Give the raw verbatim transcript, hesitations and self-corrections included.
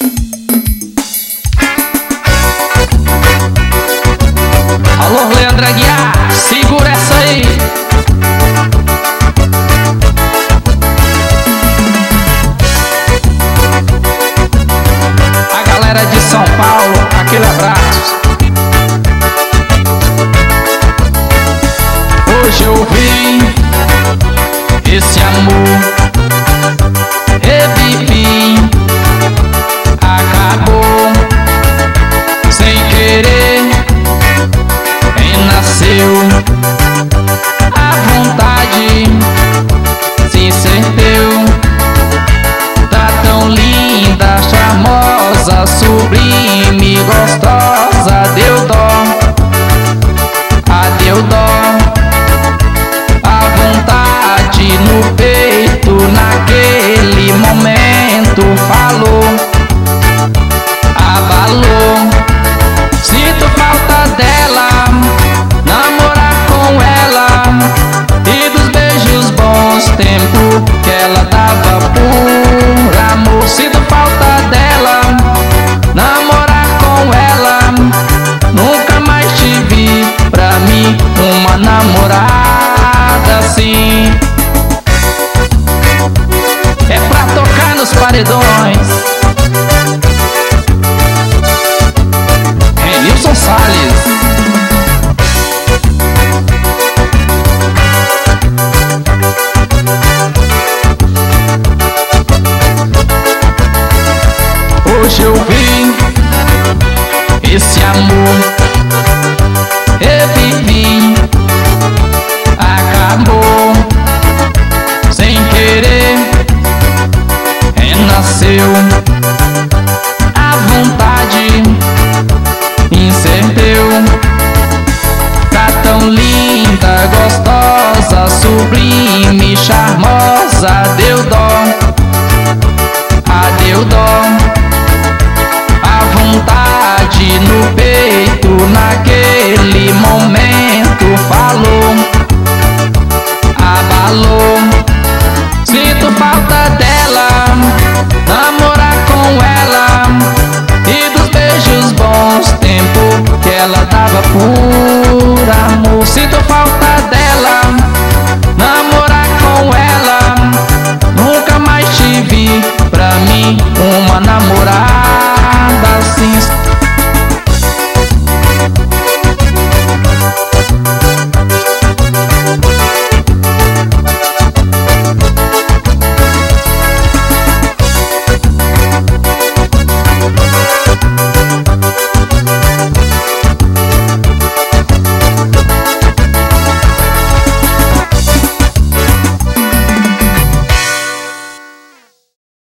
Alô, Leandro Aguiar, segura essa aí. A galera de São Paulo, aquele abraço. Hoje eu vi esse amor, revivi, acabou sem querer, renasceu a vontade, se inserteu, tá tão linda, charmosa, sublime, gostosa, deu dó, ah, deu dó. No peito, naquele momento, falou, abalou. Sinto falta dela, namorar com ela, e dos beijos bons, tempo que ela dava por amor. Sinto falta dela, namorar com ela, nunca mais tive pra mim uma namorada assim. É pra tocar nos paredões. Renilson Salles. Hoje eu vi esse amor, revivi, acabou sem querer, renasceu a vontade, inserteu, tá tão linda, gostosa, sublime, charmosa, deu dó, ah, deu dó. A vontade no peito, naquele momento, falou, abalou. Sinto falta dela, namorar com ela, e dos beijos bons, tempo que ela dava por amor. Sinto falta dela, namorar com ela, nunca mais tive pra mim uma namorada